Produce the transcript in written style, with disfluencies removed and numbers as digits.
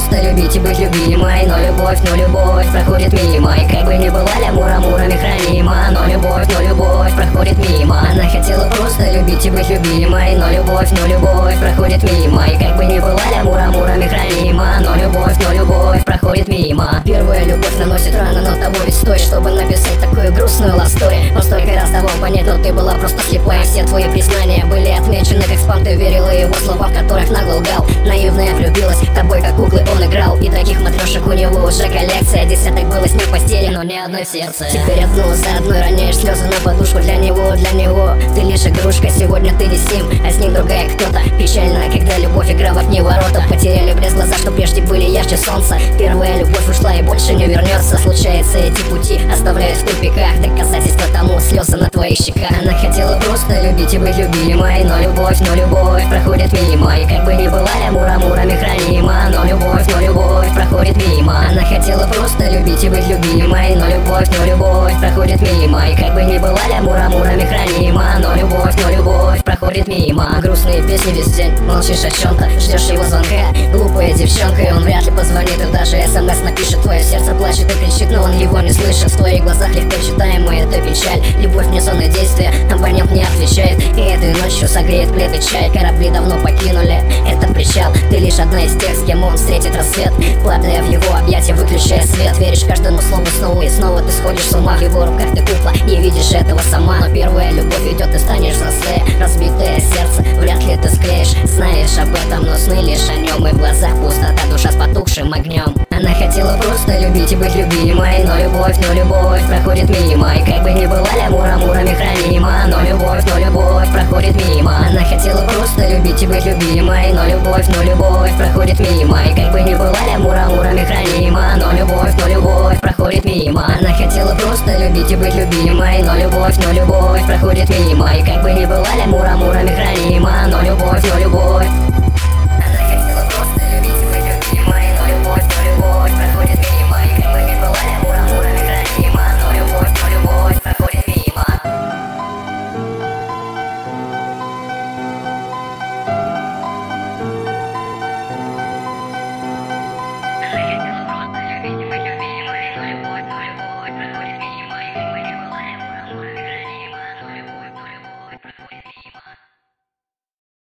просто любить и быть любимой, но любовь проходит мимо. И как бы ни была мура-мурами хранима, но любовь проходит мимо. Она хотела просто любить и быть любимой, но любовь проходит мимо. И как бы ни была мура-мурами хранима, но любовь проходит мимо. Первая любовь наносит рану, но того ведь стоит, чтобы написать такую грустную лав-стори. Он столько раз давал понять, но ты была просто слепая. Все твои признания были отмечены как спам. Ты верила его слова, в которых нагло лгал. Наивная влюбилась, тобой как куклы он играл. И таких матрешек у него уже коллекция. Десяток было с ним в постели, но ни одной в сердце. Теперь одну за одной роняешь слезы на подушку. Для него ты лишь игрушка. Сегодня ты не с ним, а с ним другая кто-то. Печально, когда любовь играла в неворота. Потеряли блеск глаза, что прежде были ярче солнца. Первая любовь ушла и больше не вернется. Случается, эти пути оставляют в тупиках. Доказательства тому слезы на твоих щеках. Она хотела просто любить и быть любимой, но любовь проходит мимо. И как бы ни была мура-мурами хранима, но любовь проходит мимо. Она хотела просто любить и быть любимой, но любовь проходит мимо. И как бы ни была мура-мурами хранима, но любовь проходит мимо. Грустные песни весь день, молчишь о чем-то, ждешь его звонка. Глупая девчонка, и он вряд ли позвонит, и даже смс напишет. Твое сердце плачет и кричит, но он его не слышит. В твоих глазах легко читаемая это печаль. Любовь не сон и действие, абонент не отвечает. И этой ночью согреет плед и чай. Корабли давно покинули этот причал. Ты лишь одна из тех, с кем он встретит рассвет. Падая в его объятия, выключая свет. Веришь каждому слову снова и снова. Ты сходишь с ума, в его руках ты кукла. Не видишь этого сама, но первая любовь идет, и станешь взрослее. Разбитое сердце, вряд ли ты склеишь. Знаешь об этом, но сны лишь о нем. И в глазах пустота, душа с потухшим огнем. Она хотела просто любить и быть любимой, но любовь проходит мимо. И как бы ни была мура-мурами хранима, но любовь проходит мимо. Она хотела просто любить и быть любимой, но любовь проходит мимо. И как бы ни была мура-мурами хранима, но любовь проходит мимо. Она хотела просто любить и быть любимой, но любовь проходит мимо. И как бы ни была мура-мурами хранима, но